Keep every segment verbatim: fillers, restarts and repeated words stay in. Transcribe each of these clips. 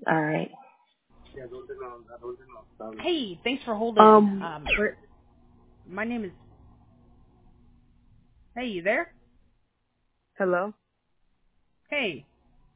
All right. Hey, thanks for holding. Um, Um, where, my name is. Hey, you there? hello? Hey.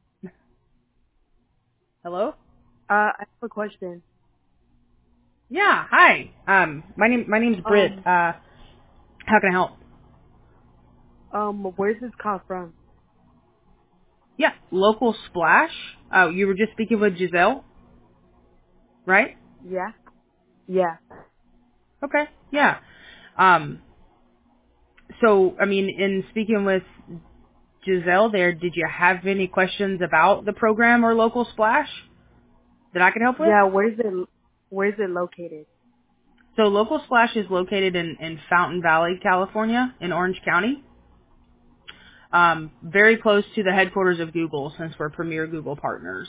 Hello? Uh, I have a question. Yeah. Hi. Um, my name my name's Britt. Um, Uh, how can I help? um, where's this call from? Yeah. Local Splash. Oh, you were just speaking with Giselle, right? Yeah? Yeah. Okay. Yeah. Um. So, I mean, in speaking with Giselle, there, did you have any questions about the program or Local Splash that I could help with? Yeah, where's it, where's it located? So, Local Splash is located in in Fountain Valley, California, in Orange County. Um, very close to the headquarters of Google since we're premier Google partners.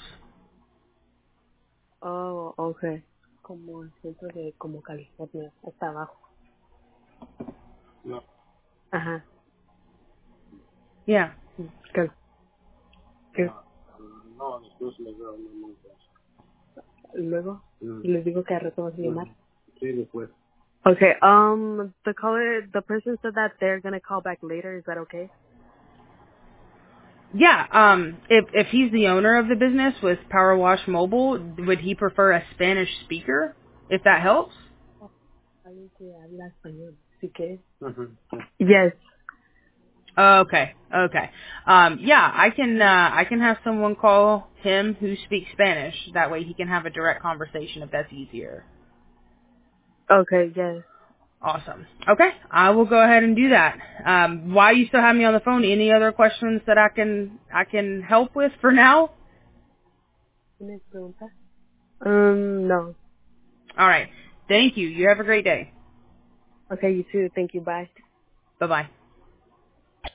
Oh, okay. Como el centro de, como California, hasta abajo. Ajá. Yeah. ¿Qué? ¿Qué? Luego, les digo que al rato vas a llamar. Okay, um, the caller, the person said that they're gonna call back later. Is that okay? Yeah, um, if if he's the owner of the business with Power Wash Mobile, would he prefer a Spanish speaker? If that helps. Alguien que habla español, si quieres. Yes. Okay, okay. Um, yeah, I can uh, I can have someone call him who speaks Spanish. That way he can have a direct conversation if that's easier. Okay, yes. Awesome. Okay, I will go ahead and do that. Um, while you still have me on the phone, any other questions that I can I can help with for now? ¿Tienes preguntas? Um, no. All right. Thank you. You have a great day. Okay, you too. Thank you. Bye. Bye bye.